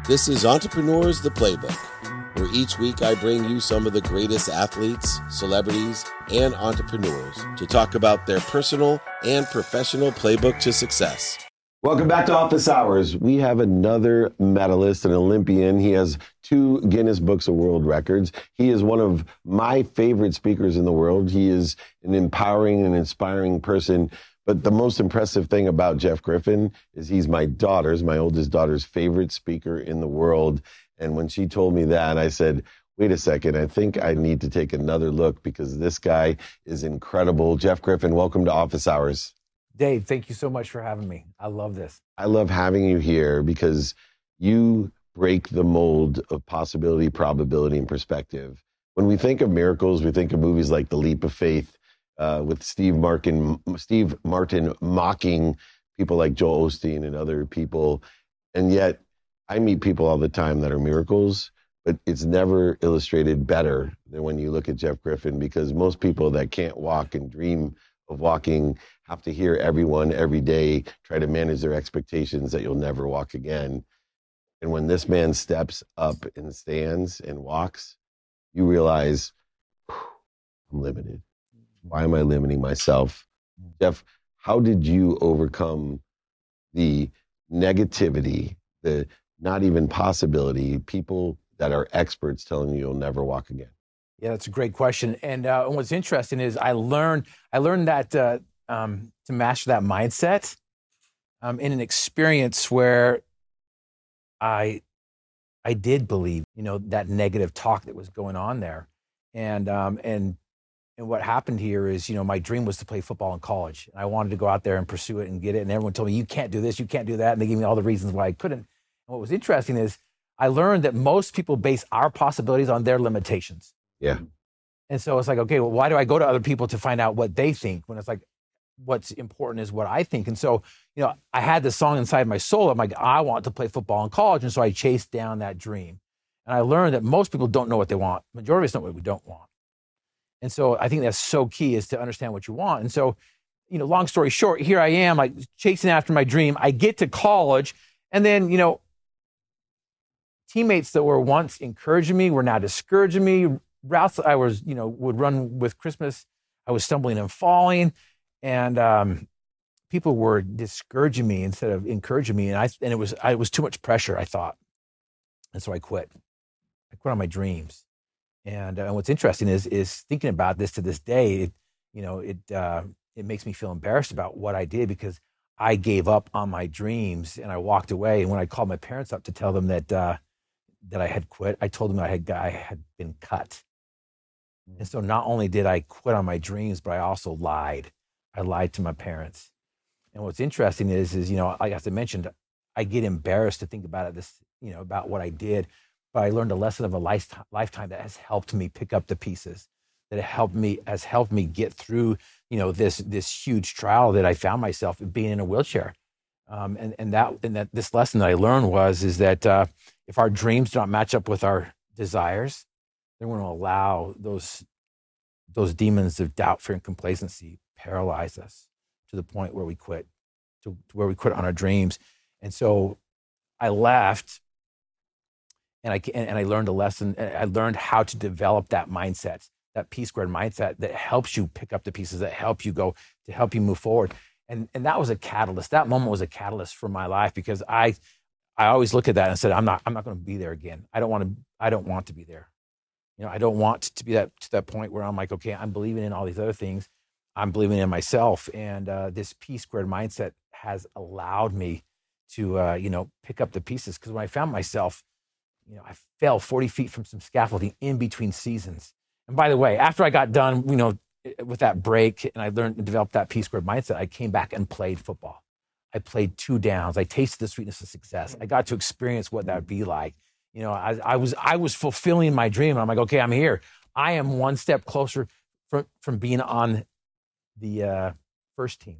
This is Entrepreneurs the Playbook, where each week I bring you some of the greatest athletes, celebrities, and entrepreneurs to talk about their personal and professional playbook to success. Welcome back to Office Hours. We have another medalist, an Olympian. He has 2 Guinness Books of World Records. He is one of my favorite speakers in the world. He is an empowering and inspiring person. But the most impressive thing about Jeff Griffin is he's my oldest daughter's favorite speaker in the world. And when she told me that, I said, wait a second, I think I need to take another look because this guy is incredible. Jeff Griffin, welcome to Office Hours. Dave, thank you so much for having me. I love this. I love having you here because you break the mold of possibility, probability, and perspective. When we think of miracles, we think of movies like The Leap of Faith, with Steve Martin mocking people like Joel Osteen and other people. And yet I meet people all the time that are miracles, but it's never illustrated better than when you look at Jeff Griffin, because most people that can't walk and dream of walking have to hear everyone every day try to manage their expectations that you'll never walk again. And when this man steps up and stands and walks, you realize, I'm limited. Why am I limiting myself? Jeff, how did you overcome the negativity, the not even possibility, people that are experts telling you you'll never walk again? Yeah, that's a great question. And what's interesting is I learned that to master that mindset in an experience where I did believe, that negative talk that was going on there. And what happened here is, my dream was to play football in college. And I wanted to go out there and pursue it and get it. And everyone told me, you can't do this, you can't do that. And they gave me all the reasons why I couldn't. And what was interesting is I learned that most people base our possibilities on their limitations. Yeah. And so it's like, okay, well, why do I go to other people to find out what they think when it's like, what's important is what I think. And so, I had this song inside my soul. I'm like, I want to play football in college. And so I chased down that dream. And I learned that most people don't know what they want. Majority of us know what we don't want. And so I think that's so key, is to understand what you want. And so, long story short, here I am, like chasing after my dream. I get to college, and then, teammates that were once encouraging me were now discouraging me. Routes that I was, would run with Christmas, I was stumbling and falling, and people were discouraging me instead of encouraging me. And it was too much pressure, I thought. And so I quit. I quit on my dreams. And what's interesting is thinking about this to this day, it makes me feel embarrassed about what I did, because I gave up on my dreams and I walked away. And when I called my parents up to tell them that I had quit, I told them I had been cut. And so not only did I quit on my dreams, but I also lied. I lied to my parents. And what's interesting is like as I mentioned, I get embarrassed to think about it, about what I did. But I learned a lesson of a lifetime that has helped me pick up the pieces, that has helped me get through, this huge trial that I found myself being in a wheelchair. And that this lesson that I learned is that if our dreams do not match up with our desires, then we're going to allow those demons of doubt, fear, and complacency paralyze us to the point where we quit, to where we quit on our dreams. And so I left. And I learned a lesson. I learned how to develop that mindset, that P-squared mindset that helps you pick up the pieces, that help you move forward. And that was a catalyst. That moment was a catalyst for my life, because I always look at that and said, I'm not going to be there again. I don't want to be there. I don't want to be to that point where I'm like, okay, I'm believing in all these other things. I'm believing in myself. And this P-squared mindset has allowed me to, pick up the pieces. Because when I found myself, I fell 40 feet from some scaffolding in between seasons. And by the way, after I got done, with that break and I learned to develop that P-squared mindset, I came back and played football. I played 2 downs. I tasted the sweetness of success. I got to experience what that would be like. I was fulfilling my dream. And I'm like, okay, I'm here. I am one step closer from being on the first team.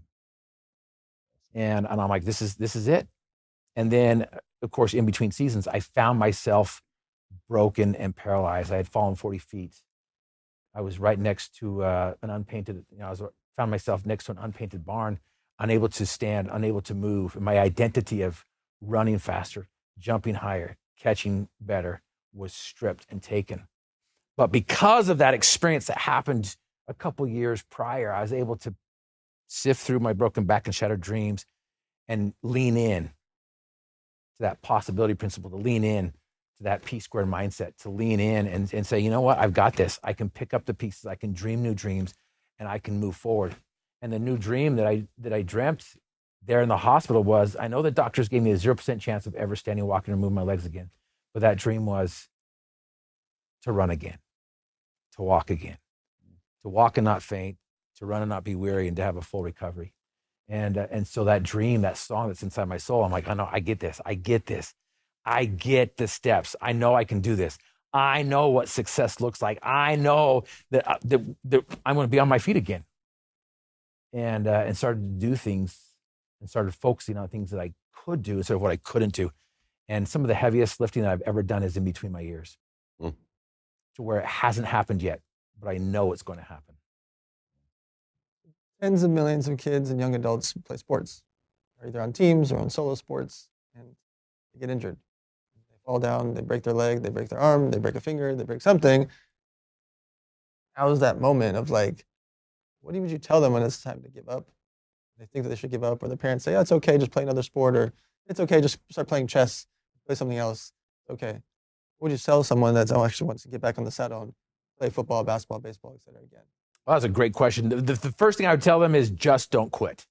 And I'm like, this is it. And then, of course, in between seasons, I found myself broken and paralyzed. I had fallen 40 feet. I was right next to an unpainted, found myself next to an unpainted barn, unable to stand, unable to move. And my identity of running faster, jumping higher, catching better was stripped and taken. But because of that experience that happened a couple years prior, I was able to sift through my broken back and shattered dreams and lean in to that possibility principle, to lean in to that P-squared mindset, to lean in and say, you know what, I've got this. I can pick up the pieces, I can dream new dreams, and I can move forward. And the new dream that I dreamt there in the hospital was, I know the doctors gave me a 0% chance of ever standing, walking, or moving my legs again. But that dream was to run again, to walk again, to walk and not faint, to run and not be weary, and to have a full recovery. And so that dream, that song that's inside my soul, I'm like, I know, I get this. I get the steps. I know I can do this. I know what success looks like. I know that I'm going to be on my feet again. And started to do things and started focusing on things that I could do instead of what I couldn't do. And some of the heaviest lifting that I've ever done is in between my ears, to where it hasn't happened yet, but I know it's going to happen. Tens of millions of kids and young adults play sports, or either on teams or on solo sports, and they get injured. They fall down, they break their leg, they break their arm, they break a finger, they break something. How is that moment of like, what would you tell them when it's time to give up? They think that they should give up, or their parents say, oh, it's okay, just play another sport, or it's okay, just start playing chess, play something else. Okay. What would you tell someone that actually wants to get back on the saddle and play football, basketball, baseball, et cetera again? Well, that's a great question. The first thing I would tell them is just don't quit.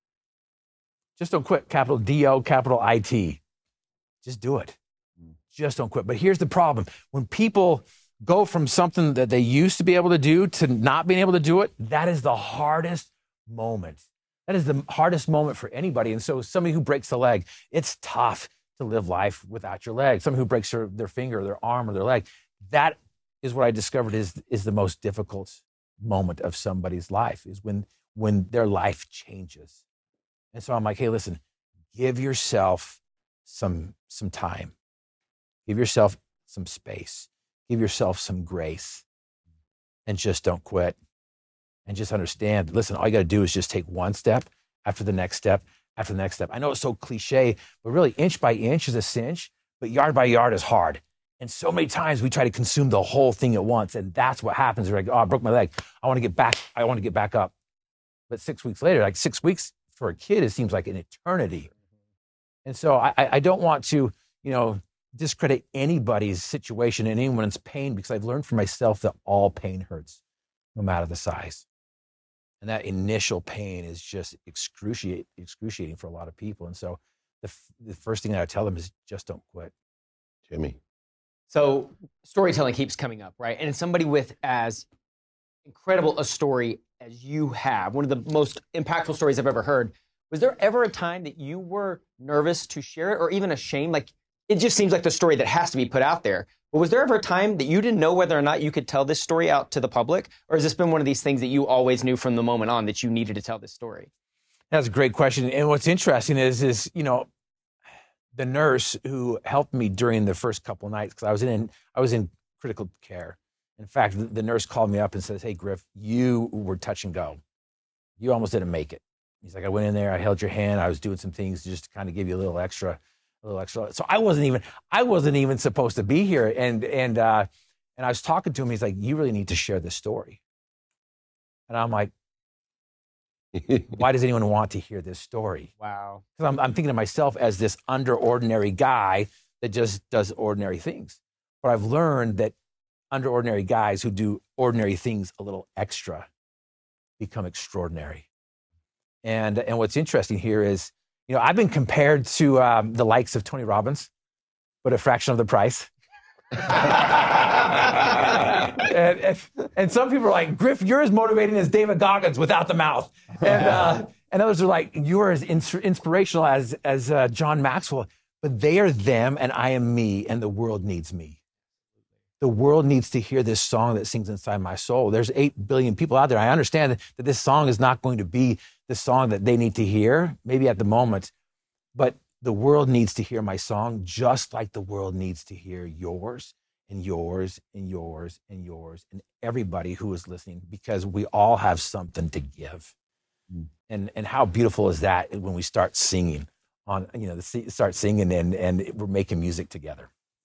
Just don't quit, capital D-O, capital I-T. Just do it. Just don't quit. But here's the problem. When people go from something that they used to be able to do to not being able to do it, that is the hardest moment. That is the hardest moment for anybody. And so somebody who breaks a leg, it's tough to live life without your leg. Somebody who breaks their finger or their arm or their leg, that is what I discovered is the most difficult moment of somebody's life, is when their life changes. And so I'm like, hey, listen, give yourself some time. Give yourself some space. Give yourself some grace. And just don't quit. And just understand, listen, all you got to do is just take one step after the next step after the next step. I know it's so cliche, but really inch by inch is a cinch, but yard by yard is hard. And so many times we try to consume the whole thing at once. And that's what happens. We're like, oh, I broke my leg. I want to get back. I want to get back up. But 6 weeks later, like 6 weeks for a kid, it seems like an eternity. And so I don't want to, discredit anybody's situation and anyone's pain, because I've learned for myself that all pain hurts, no matter the size. And that initial pain is just excruciating for a lot of people. And so the first thing that I tell them is just don't quit. Jimmy. So storytelling keeps coming up, right? And somebody with as incredible a story as you have, one of the most impactful stories I've ever heard, was there ever a time that you were nervous to share it, or even ashamed? Like, it just seems like the story that has to be put out there. But was there ever a time that you didn't know whether or not you could tell this story out to the public? Or has this been one of these things that you always knew from the moment on that you needed to tell this story? That's a great question. And what's interesting is the nurse who helped me during the first couple of nights, because I was in critical care. In fact, the nurse called me up and says, hey, Griff, you were touch and go. You almost didn't make it. He's like, I went in there, I held your hand, I was doing some things just to kind of give you a little extra. So I wasn't even supposed to be here. And I was talking to him. He's like, you really need to share this story. And I'm like, why does anyone want to hear this story? Wow. Because I'm thinking of myself as this under ordinary guy that just does ordinary things. But I've learned that under ordinary guys who do ordinary things a little extra become extraordinary. And what's interesting here is, I've been compared to the likes of Tony Robbins, but a fraction of the price. and some people are like, Griff, you're as motivating as David Goggins without the mouth. And others are like, you're as inspirational as John Maxwell. But they are them and I am me, and the world needs me. The world needs to hear this song that sings inside my soul. There's 8 billion people out there. I understand that this song is not going to be the song that they need to hear, maybe at the moment, but the world needs to hear my song just like the world needs to hear yours and yours and yours and yours and everybody who is listening, because we all have something to give. And how beautiful is that when we start singing start singing and we're making music together.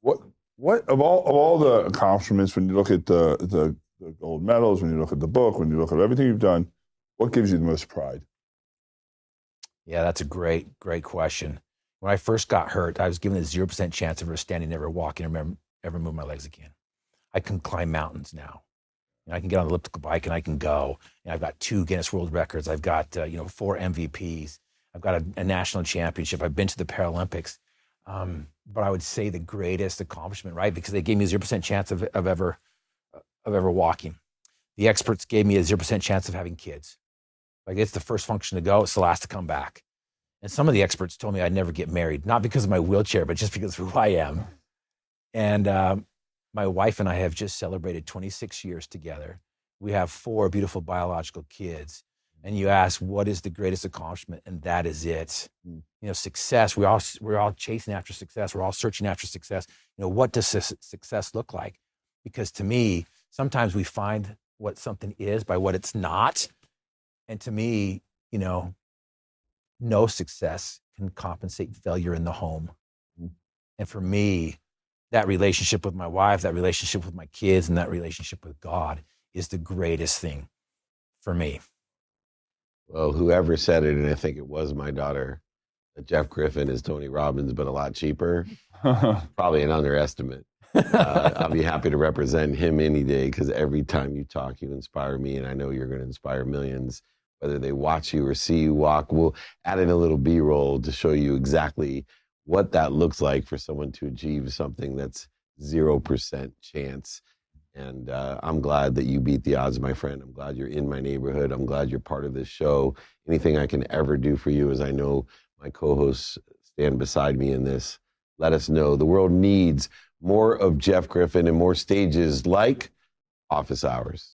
What of all the accomplishments, when you look at the gold medals, when you look at the book, when you look at everything you've done, what gives you the most pride? Yeah, that's a great question. When I first got hurt, I was given a 0% chance of ever standing, never walking, or ever move my legs again. I can climb mountains now. I can get on the elliptical bike and I can go. And I've got 2 Guinness World Records. I've got 4 MVPs. I've got a national championship. I've been to the Paralympics. But I would say the greatest accomplishment, right? Because they gave me a 0% chance of ever walking. The experts gave me a 0% chance of having kids. Like, it's the first function to go, it's the last to come back. And some of the experts told me I'd never get married, not because of my wheelchair, but just because of who I am. And my wife and I have just celebrated 26 years together. We have 4 beautiful biological kids. And you ask, what is the greatest accomplishment? And that is it. Success. We're all chasing after success. We're all searching after success. What does success look like? Because to me, sometimes we find what something is by what it's not. And to me, no success can compensate failure in the home. And for me, that relationship with my wife, that relationship with my kids, and that relationship with God is the greatest thing for me. Well, whoever said it, and I think it was my daughter, that Jeff Griffin is Tony Robbins, but a lot cheaper. Probably an underestimate. I'll be happy to represent him any day, because every time you talk, you inspire me, and I know you're going to inspire millions, whether they watch you or see you walk. We'll add in a little B-roll to show you exactly what that looks like for someone to achieve something that's 0% chance. And I'm glad that you beat the odds, my friend. I'm glad you're in my neighborhood. I'm glad you're part of this show. Anything I can ever do for you, as I know my co-hosts stand beside me in this, let us know. The world needs more of Jeff Griffin and more stages like Office Hours.